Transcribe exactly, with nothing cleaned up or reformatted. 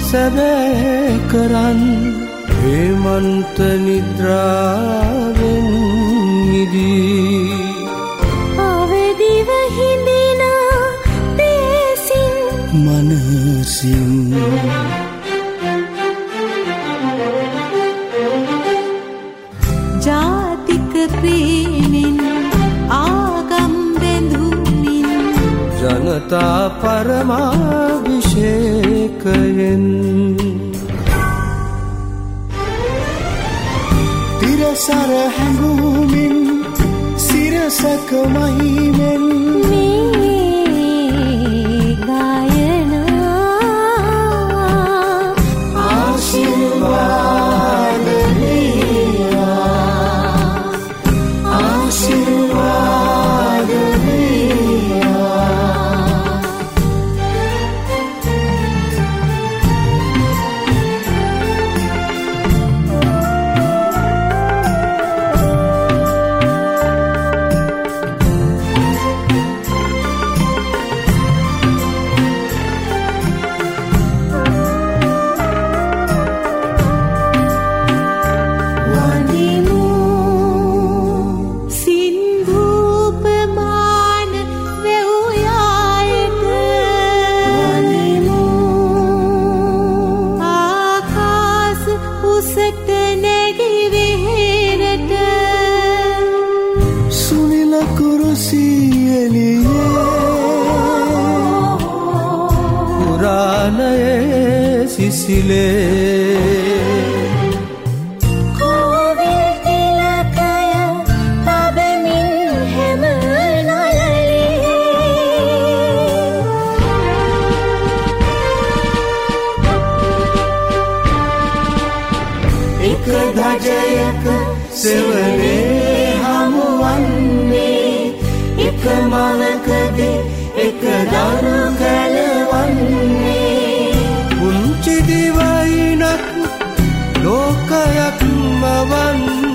සැබෑ කරන් හේමන්ත නිද්‍රාවෙන් නිදී අවදිව හිඳින දේසින් මනසින් ජාතික ප්‍රේමෙන් ආගම් බැඳුමින් ජනතා පරමාභිෂේකයෙන් තිරසර හැඟුමින් සිරසක මහිමෙන් මේ ගායනා ආශිර්වාද වේවා ආශිර්වාද සිසිලේ කෝවිල් තිලකය තබමින් හැම නළලේ එක ධජයක සෙවනේ හමුවන්නේ එක මලකදී එක දරු කැලවන්නේ පුංචි දිවයිනක් ලෝකයක් මවන්නේ